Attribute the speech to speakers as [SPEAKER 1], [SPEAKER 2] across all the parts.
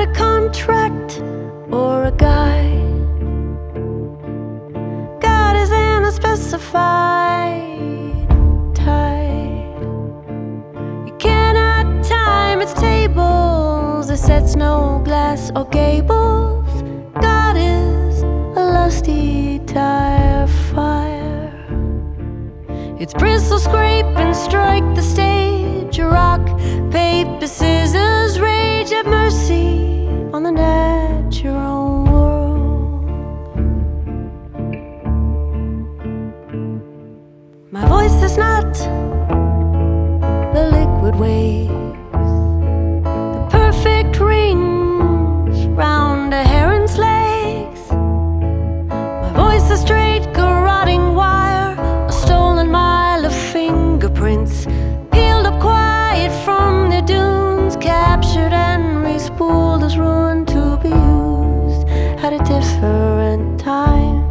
[SPEAKER 1] a contract or a guide. God is in a specified tide. You cannot time its tables. It sets no glass or gables. God is a lusty tire fire. Its bristles scrape and strike the stage. Rock, paper, scissors, rage at mercy on the natural world. My voice is not the liquid waves, the perfect rings round a heron's legs. My voice is straight, garroting wire, a stolen mile of fingerprints, peeled up quiet from the dunes, captured and respooled as ruin to be used at a different time.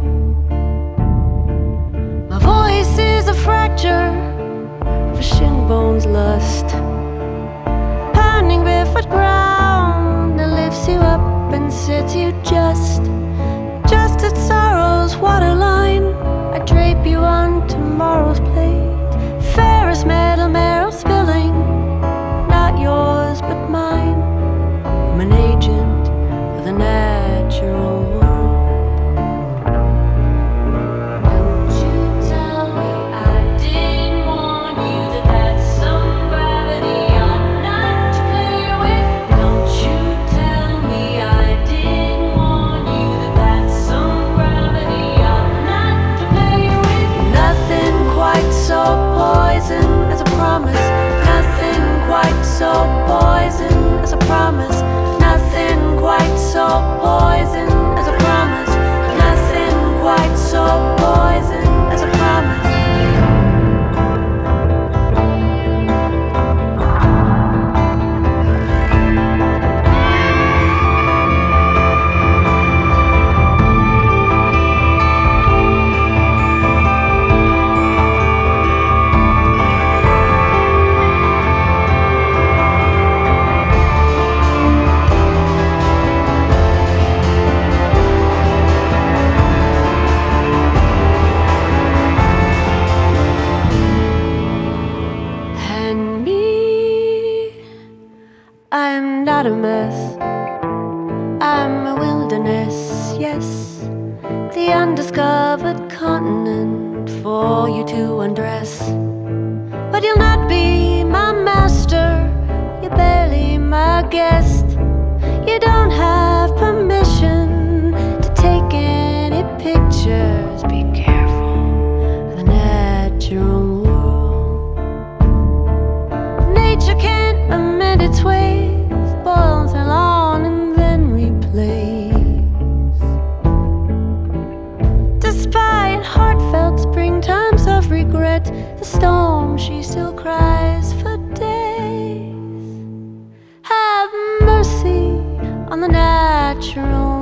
[SPEAKER 1] My voice is a fracture for shin bones lust, pounding barefoot ground that lifts you up and sets you just at sorrow's waterline. I drape you on tomorrow's plate, fairest metal marrow spilling, not yours but mine. I'm an agent of the natural world. Don't you tell me I didn't warn you that that's some gravity ought not to play with. Don't you tell me I didn't warn you that that's some gravity ought not to play with. Nothing quite so poison as a promise. Nothing quite so poison as a promise. Nothing quite so poison as a promise. Nothing quite so poison as a promise. And me, I'm not a mess. I'm a wilderness, yes, the undiscovered continent for you to undress. But you'll not be my master, you're barely my guest. You don't have permission to take any pictures. Be careful of the natural world. Nature can't amend its ways, boils along and then replays. Despite heartfelt springtimes of regret, the storm she still cries for days. Have mercy on the natural